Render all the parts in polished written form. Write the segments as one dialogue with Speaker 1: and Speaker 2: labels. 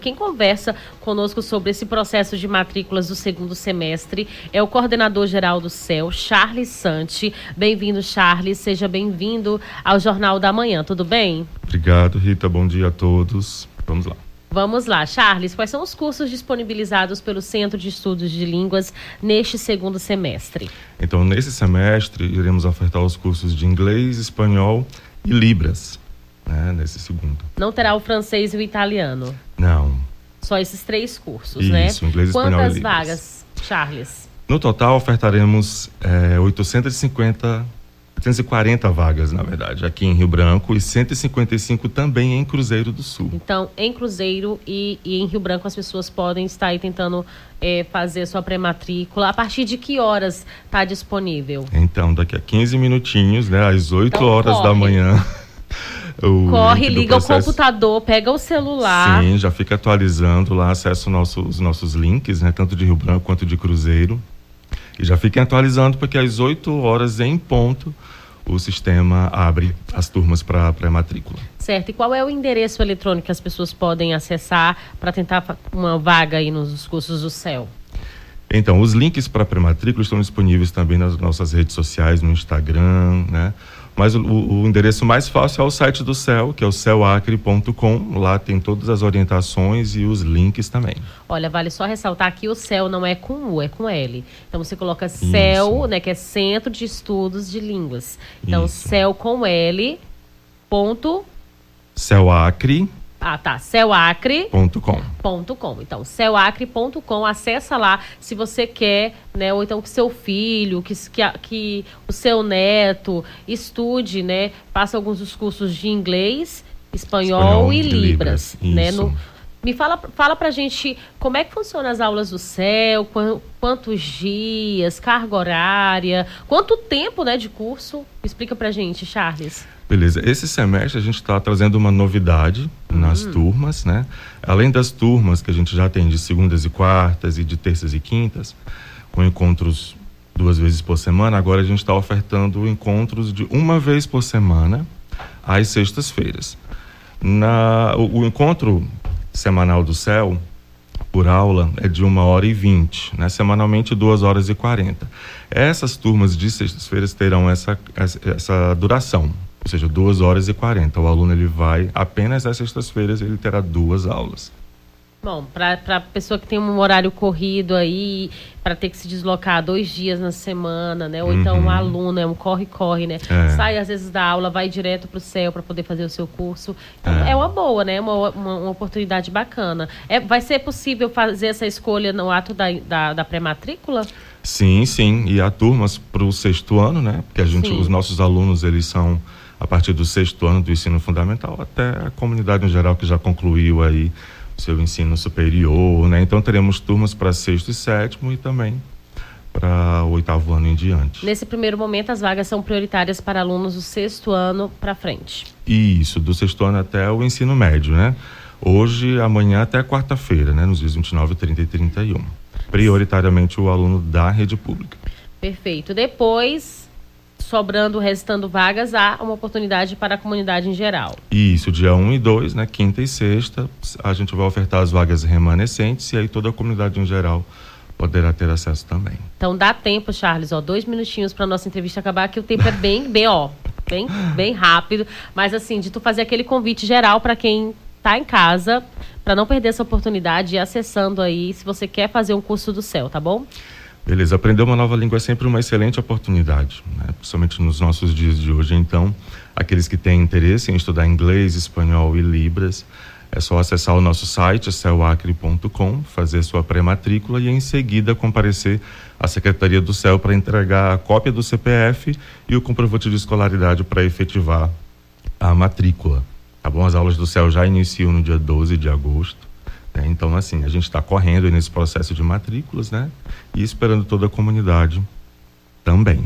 Speaker 1: Quem conversa conosco sobre esse processo de matrículas do segundo semestre é o coordenador-geral do CEL, Charles Santi. Bem-vindo, Charles. Seja bem-vindo ao Jornal da Manhã. Tudo bem?
Speaker 2: Obrigado, Rita. Bom dia a todos. Vamos lá.
Speaker 1: Vamos lá, Charles. Quais são os cursos disponibilizados pelo Centro de Estudos de Línguas neste segundo semestre?
Speaker 2: Então, nesse semestre, iremos ofertar os cursos de inglês, espanhol e Libras, nesse segundo.
Speaker 1: Não terá o francês e o italiano?
Speaker 2: Não.
Speaker 1: Só esses 3 cursos,
Speaker 2: Isso,
Speaker 1: né?
Speaker 2: Inglês, espanhol e
Speaker 1: Quantas
Speaker 2: Libras.
Speaker 1: vagas, Charles?
Speaker 2: No total, ofertaremos 840 vagas, na verdade, aqui em Rio Branco e 155 também em Cruzeiro do Sul.
Speaker 1: Então, em Cruzeiro e em Rio Branco, as pessoas podem estar aí tentando fazer sua pré-matrícula. A partir de que horas está disponível?
Speaker 2: Então, daqui a 15 minutinhos, às 8
Speaker 1: Então,
Speaker 2: horas da manhã.
Speaker 1: Corre, liga o computador, pega o celular.
Speaker 2: Sim, já fica atualizando lá, acessa os nossos links, tanto de Rio Branco quanto de Cruzeiro. E já fiquem atualizando, porque às 8 horas em ponto o sistema abre as turmas para pré-matrícula.
Speaker 1: Certo. E qual é o endereço eletrônico que as pessoas podem acessar para tentar uma vaga aí nos cursos do CEL?
Speaker 2: Então, os links para pré-matrícula estão disponíveis também nas nossas redes sociais, no Instagram, Mas o endereço mais fácil é o site do CEL, que é o celacre.com. Lá tem todas as orientações e os links também.
Speaker 1: Olha, vale só ressaltar que o CEL não é com U, é com L. Então você coloca CEL, que é Centro de Estudos de Línguas. Então, CEL com L.
Speaker 2: Celacre.
Speaker 1: celacre.com. Então, celacre.com, acessa lá se você quer, ou então que seu filho, que o seu neto estude, faça alguns dos cursos de inglês, espanhol e Libras,
Speaker 2: Isso.
Speaker 1: Me fala pra gente como é que funcionam as aulas do CEL, quantos dias, carga horária, quanto tempo, de curso? Explica pra gente, Charles.
Speaker 2: Beleza. Esse semestre a gente está trazendo uma novidade nas turmas, Além das turmas que a gente já tem de segundas e quartas e de terças e quintas, com encontros 2 vezes por semana, agora a gente está ofertando encontros de 1 vez por semana, às sextas-feiras. O encontro semanal do CEL, por aula, é de 1h20, semanalmente 2h40. Essas turmas de sextas-feiras terão essa duração, ou seja, 2h40. O aluno ele vai apenas às sextas-feiras, ele terá 2 aulas.
Speaker 1: Bom, para pessoa que tem um horário corrido aí, para ter que se deslocar 2 dias na semana, Ou então um aluno, um corre-corre, Sai às vezes da aula, vai direto para o CEL para poder fazer o seu curso. Então, é uma boa, uma oportunidade bacana. Vai ser possível fazer essa escolha no ato da pré-matrícula?
Speaker 2: Sim. E há turmas para o 6º ano, Porque os nossos alunos, eles são a partir do 6º ano do ensino fundamental, até a comunidade em geral que já concluiu aí seu ensino superior, Então teremos turmas para 6º e 7º e também para o 8º ano em diante.
Speaker 1: Nesse primeiro momento, as vagas são prioritárias para alunos do 6º ano para frente.
Speaker 2: Isso, do 6º ano até o ensino médio, Hoje, amanhã até quarta-feira, nos dias 29, 30 e 31. Prioritariamente o aluno da rede pública.
Speaker 1: Perfeito. Depois, restando vagas, há uma oportunidade para a comunidade em geral.
Speaker 2: Isso, dia 1 e 2, quinta e sexta, a gente vai ofertar as vagas remanescentes e aí toda a comunidade em geral poderá ter acesso também.
Speaker 1: Então dá tempo, Charles, 2 minutinhos para nossa entrevista acabar, que o tempo é bem rápido, mas assim, de tu fazer aquele convite geral para quem está em casa, para não perder essa oportunidade e acessando aí, se você quer fazer um curso do CEL, tá bom?
Speaker 2: Beleza, aprender uma nova língua é sempre uma excelente oportunidade, principalmente nos nossos dias de hoje. Então, aqueles que têm interesse em estudar inglês, espanhol e Libras, é só acessar o nosso site, celacre.com, fazer sua pré-matrícula e em seguida comparecer à Secretaria do CEL para entregar a cópia do CPF e o comprovante de escolaridade para efetivar a matrícula. Tá bom? As aulas do CEL já iniciam no dia 12 de agosto. Então, assim, a gente está correndo aí nesse processo de matrículas, e esperando toda a comunidade também.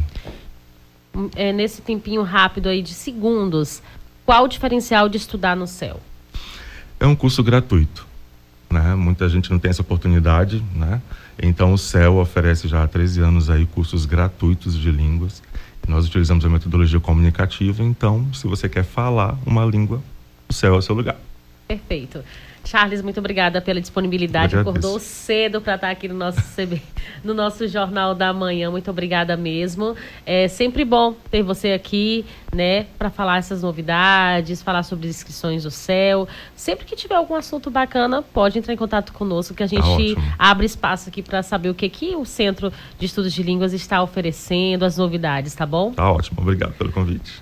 Speaker 1: Nesse tempinho rápido aí de segundos, qual o diferencial de estudar no CEL?
Speaker 2: É um curso gratuito, Muita gente não tem essa oportunidade, Então, o CEL oferece já há 13 anos aí cursos gratuitos de línguas. Nós utilizamos a metodologia comunicativa, então, se você quer falar uma língua, o CEL é o seu lugar.
Speaker 1: Perfeito. Charles, muito obrigada pela disponibilidade. Acordou cedo para estar aqui no nosso Jornal da Manhã. Muito obrigada mesmo. É sempre bom ter você aqui, né, para falar essas novidades, falar sobre as inscrições do CEL. Sempre que tiver algum assunto bacana, pode entrar em contato conosco, que a gente abre espaço aqui para saber o que o Centro de Estudos de Línguas está oferecendo, as novidades, tá bom?
Speaker 2: Tá ótimo. Obrigado pelo convite.